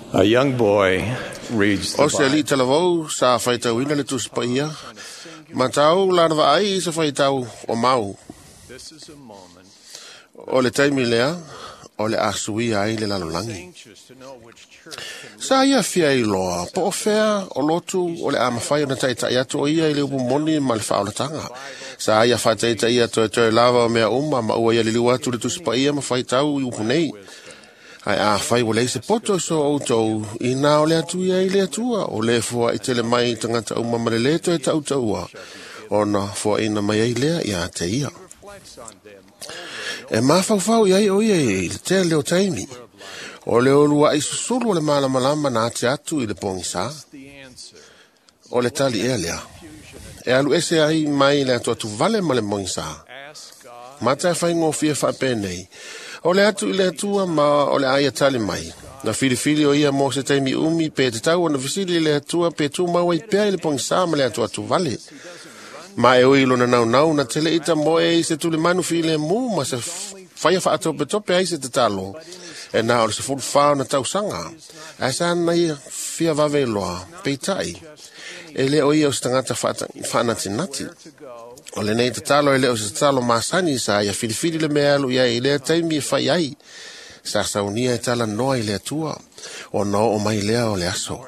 A young boy reads the O se li Bible. talavou sa whaitau ina le tusi pa ia. Matau lana wa ai sa whaitau o mau. This is a moment O le taimi lea, o le asui ai le lalolangi. anxious to know which church can Sa ia fia i loa, po o fea o lotu o le amawhai o na taitai atu o ia i le upu moni ma le whaolatanga. Sa ia whataitai ia toi lava o mea ma ua ia le liwa tu le tusi pa ia ma whaitau i upu nei. Ai a whai o le se poto so o tau i nā o le atu ia i le atua o le fua i tele mai tangata uma ma le le toi tau taua. O na fua ina mai ai lea ia te ia. reflects on them E mawhauwhau iai o ia i le te leo taimi. O le olua i susulu o le malamalama na ate atu i le pongisa. the answer. O le tali ea lea. E alu ese ai mai le atu atu vale ma le mongisa. Ask God Mata e whai ngofia whapenei. O le atu i le atua ma o le aia tali mai. Na whiriwhiri o ia mo se taimi umi pe te tau o na visiri le atua pe tu maua i pea i le pongisa ma le atu atu vale. Ma e oilo na nau na tele ita mo e se tuli manu file mu ma se whaia wha ato tope ai se te talo. E na o se fulu whao na tau sanga. A sa na ia fia vave loa peitai. E le o ia o se tangata whanati nati. to go. O le nei te talo e le o se talo masani sa ia whiriwhiri le mea alu ia i le taimi e whai ai. Sa saunia e tala noa i le atua. O no o mai lea o le aso.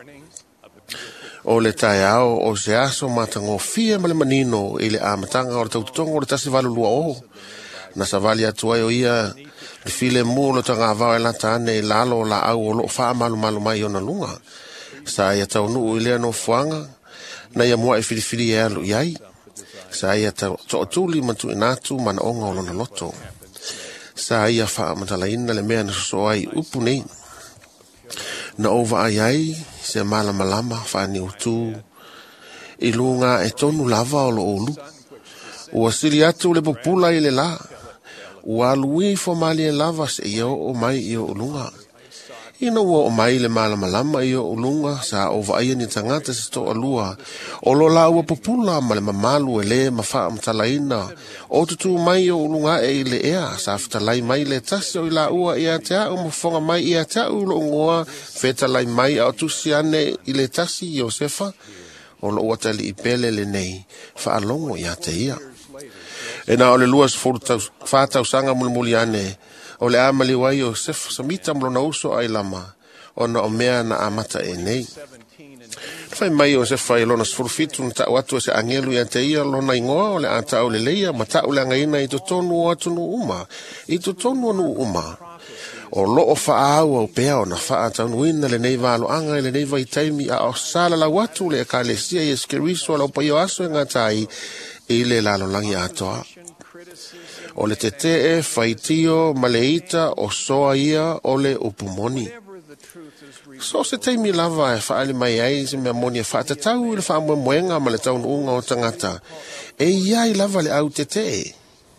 O le tae ao o se aso matango fia ma le manino i le amatanga o le taututongo o le tasi valu lua o. Na sa vali atua o ia le file mu lo tanga avao e lata ane i lalo la au o lo faa malu mai o na lunga. Sa ia tau nuu i lea no fuanga na ia mua e whiriwhiri e alu iai. Sa ia tau tootuli matu inatu mana onga o lona loto. Sa ia faa matalaina le mea na soso ai upu nei. Na ova ai ai se malama faa ni utu. I lunga e tonu lava o lo olu. Ua siri atu le popula i le la. Ua lui fo mali e lava se ia o mai i o ulunga. Ina ua o mai le malama i o ulunga sa ova ai ni tangata se to alua. O lo la ua popula ma le mamalu e le mafaa matalaina. O tutu mai o ulunga e i le ea sa aftalai mai le tasi o i la ua i a tea o mafonga mai i a tea ulo ngoa fetalai mai a o tusi ane i le tasi Iosefa. O lo ua tali i pele le nei fa alongo i a te ia. E na o le luas whātau sanga mulimuli ane, o le amali wai o sef samita mlo na uso ai lama, o na o mea na amata e nei. Whai mai o sef whai lona sfurufitu na tau atu se angelu i ante ia lona ingoa o le ata o le leia, ma tau le angaina i to tonu o atu nu uma, i to tonu nu uma. O loo faa au au pea o na faa tau nuina le nei valo anga le nei vai taimi a o sala la watu le ka le sia i eskeriso la upa i aso e ngatai i le lalo langi atoa. O le tete e whaitio maleita o soa ia o le upumoni. So se taimi lava e whaali mai ai se mea moni e whaatatau i le wha moenga ma le taun unga o tangata. E iai lava le au tete e.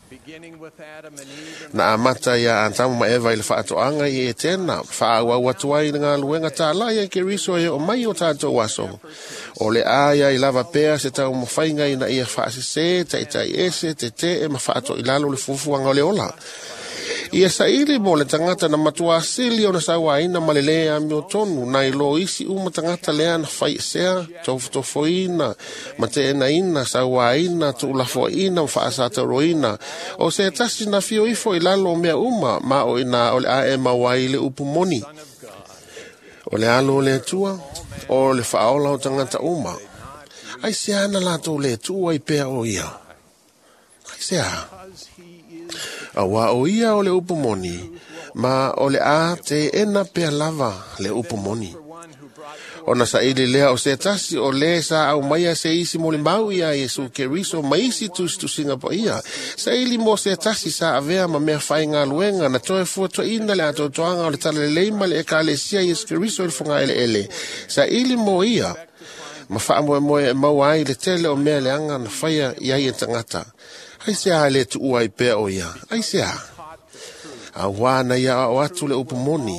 Na amata ia antamu ma eva i le whaatoanga i e tena. Whaau au atuai ngā luenga tā laia ke riso e o mai o tātou waso. O le aia i lava pea se tau mawhainga i na ia whaasese, tai ese, te e ma whaato i lalo le fufuanga o le ola. Ia saili mo le tangata na matua asili o na sawa ina malelea mi o tonu na ilo isi uma tangata lea na whai sea, tofo ina, ma te ena ina, sawa ina, tu ulafo ina, whaasata roina. O se tasi na fio ifo i lalo mea uma, ma o ina o le ae mawai le upumoni. O le alo o le atua, o le whaola o tangata uma. Ai se ana lato le atua i pea o ia. Ai se a. Awa o ia o le upumoni, ma o le a te ena pea lava le upumoni. O na sa ili lea o se tasi o le sa au maia se isi mo le mau ia Yesu ke riso maisi tu singa po ia. Sa ili mo se tasi sa avea ma mea whai ngā luenga na toe fuato ina le ato toanga o le tala le leima le eka le sia Yesu ke riso il funga ele. Sa ili mo ia, ma wha moe mau ai le tele o mea le anga na whaia iai e tangata. Ai se a le tu ua i pea o ia. Ai se a. A wana ia o atu le upumoni.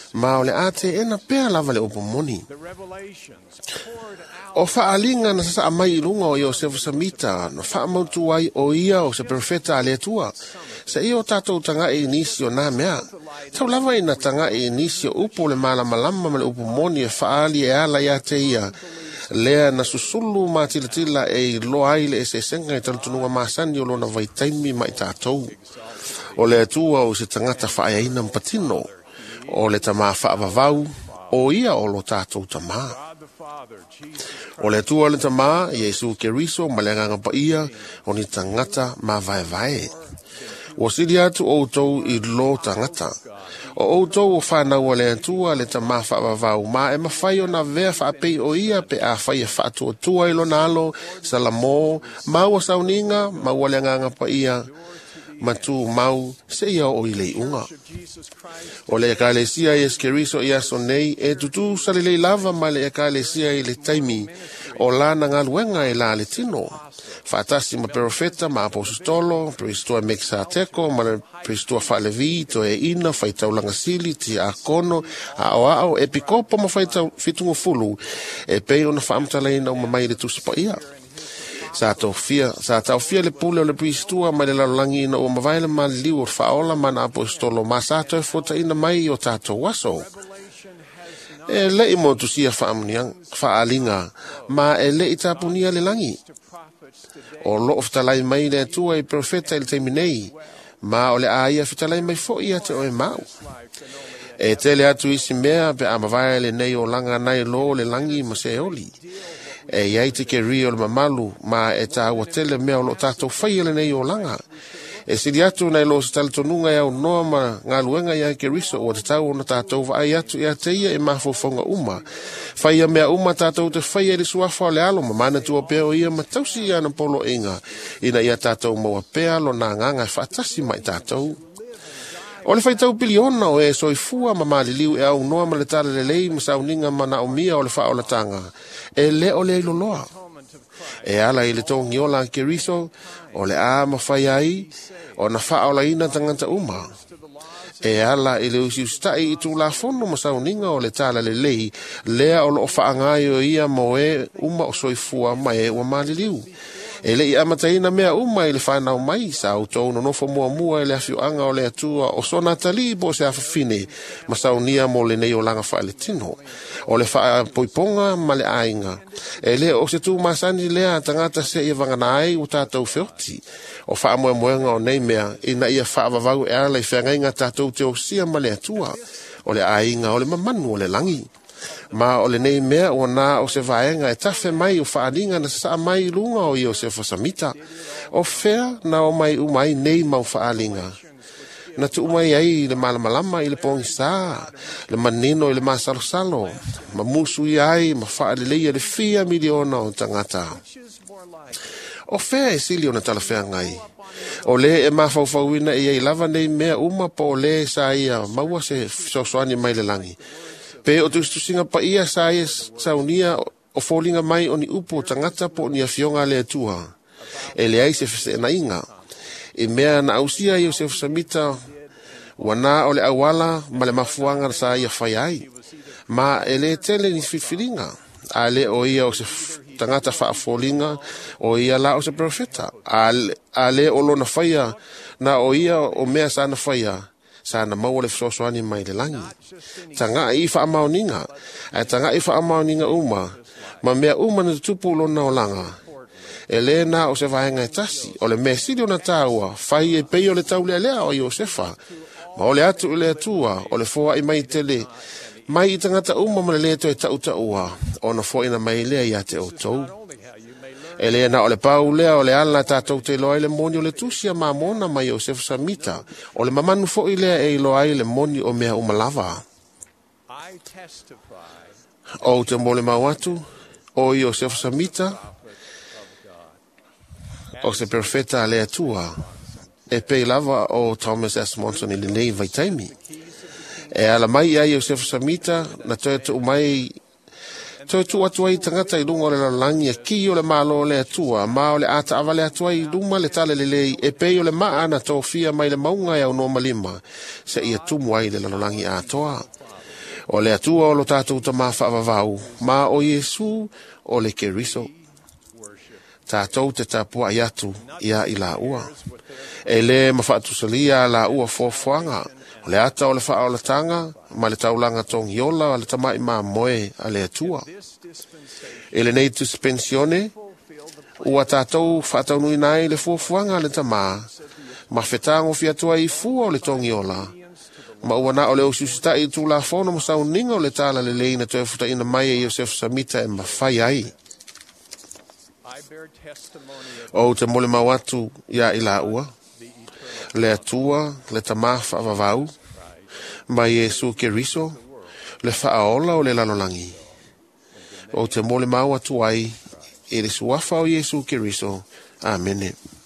Ma o le ate ena pea lava le upo moni. The revelations poured out O whaalinga na sasa amai i runga o Iosefu Samita, no whaamautu ai o ia o se profeta a le tua. Sa ia o tātou tanga e nisi o nā mea. Tau lava ina tanga e nisi o upo le malama ma le upo moni e whaali e ala ia te ia. Lea na susulu ma tila e loa ai le e se senga e talutununga maasani o lona vai taimi mai tātou. O le atua o se tangata whaaina mpatino. O le tama whaavavau, o ia o lo tātou tama. God the Father, Jesus O le atua le tama, Iesu Keriso, ma le nganga pa ia, o ni tangata ma vai. O siri atu o tau i lo tangata. O tau o whanau o le atua le tama whaavavau, ma e mawhai o na vea whaapei o ia pe a whai e whaatua tua ilo nalo, salamo, mau o sauninga, mau o le nganga pa ia, matu mau se ia o i lei unga. of Jesus Christ, O le ekalesia i Keriso i aso nei, e tutu sali lei lava ma le ekalesia i le taimi, o lana ngā luenga i la le tino. Whaatasi ma profeta, ma apostolo, pristua meksa teko, ma le pristua whaalevi, to e ina, whaitau langa sili, ti a kono, a o epikopo ma whaitau fitungo fulu, e peo na whaamtalaina o mamai le tusipa ia. Sa tau fia le pule o le pristua mai le lalangi ina o mawaile ma liu o whaola ma na apostolo ma sa tau fota ina mai o tātou waso. E le i mo tusia whaalinga ma e le i tapunia le langi. O lo of talai mai le tua i profeta il teminei ma o le aia fitalai mai fo ia te o e mau. E tele atu isi mea pe a mawaile nei o langa nai lo le langi ma se oli. E iai te ke rio le mamalu, ma e ta ua tele mea o lo tātou whaiele nei o langa. E siri atu nei lo se talitonunga iau noa ma ngā luenga iai ke riso o te tau o na tātou vai atu ia te ia e mafofonga uma. Whaia mea uma tātou te whaia li suafa o le alo, ma mana tua peo ia ma tausi ia na polo inga. Ina ia tātou maua pea lo na nganga e whaatasi mai tātou. O le whaitau piliona o e soifua ma maliliu e au noa ma le tala le lei ma sauninga ma na umia o le whaolatanga. E le o le iloloa. E ala i le tongi ola ke riso, o le a ma whai ai, o na whaola ina tanganta uma. E ala i le usi ustai i tū la fono ma sauninga o le tala le lei, lea o lo whaangai o ia mo e uma o soifua ma e ua maliliu. E le i amataina mea uma i le whanau mai sa au tau no nofo mua e le awhiuanga o le atua o sona tali bo se awhawhine ma saunia mo le nei o langa wha le tino. O le wha poiponga ma le ainga. E le o se tū masani lea tangata se ia vanganai u tātou whioti. O wha moenga o nei mea ina ia wha avavau e ala i whangainga tātou te o sia ma le atua. O le ainga o le mamanu o le langi. Ma o le nei mea o nā o se vaenga e tawhe mai o whaaninga na sa mai lunga o Iosefu Samita. O whea na o mai umai nei mau whaalinga. Na tu umai ai le malamalama i le pongi sā, le manino i le masalosalo, ma musu i ai, ma whaalelei le 4 miliona o tangata. O whea e sili o na talawhea ngai. O le e mawhauwhauina i ei lava nei mea uma po o le sa ia maua se sosoani mai le langi. Pe o tustusinga pa ia sa ia saunia o fōlinga mai o ni upo tangata po ni a fionga le atua. E le ai se fese na inga. E mea na ausia i o se Samita wana o le awala ma le mafuanga sa ia whai ai. Ma e le tele ni whiwhiringa. A le o ia o se tangata wha fōlinga o ia la o se profeta. A le o lona whaia na o ia o mea sa na whaia. Sana mau le sosoani mai le langi. Tanga i wha amaoninga. E tanga i wha amaoninga uma. Ma mea uma na tupu lona o langa. E le na o se vahenga e tasi. O le mea siri o na tāua. Whai e pei o le tau lea o Iosefa. Ma o le atu le atua. O le fōa i mai tele. Mai i tangata uma ma le lea to e tau taua. O na fōa ina mai lea i ate o tau. E le na o le pau lea o le ala tātou te loa i le moni o le tusia ma mona mai Iosefu Samita. O le mamanu fo i lea e loa i le moni o mea umalava. O te mole mawatu, o Iosefu Samita, o se profeta lea tua, e pei lava o Thomas S. Monson i le nei vaitaimi. E ala mai a Iosefu Samita, na toi tu umai toi tu atuai tangata i lunga o le lalangi e ki o le malo le atua, ma o le ata awa le atuai luma le tale le lei, e pei o le maa na tō fia mai le maunga e au noma lima, se ia tumu ai le lalangi atoa. O le atua o lo tātou ta mā whaavavau, ma o Iesu o le keriso. Tātou te tāpua i atu ia i la ua. E le mawhaatusalia la ua fōwhanga, o le ata o le whaolatanga, ma le taulanga tongi ola, o le tamai mā moe a le atua. E le nei suspensione, ua tātou whaatau nui nai le fōwhanga le tamā, ma whetango fiatua i fua o le tongi ola. Ma ua na o le ususita i tū la whono ma sau ninga o le tala le leina tue futa ina mai e Iosef Samita e mawhai ai. O te mole mawatu ia i la ua, le atua, le tamafa avavau, ma Iesu Keriso, le whaaola o le lalolangi. O te mole mawatu ai, e le suafa o Iesu Keriso. Amen.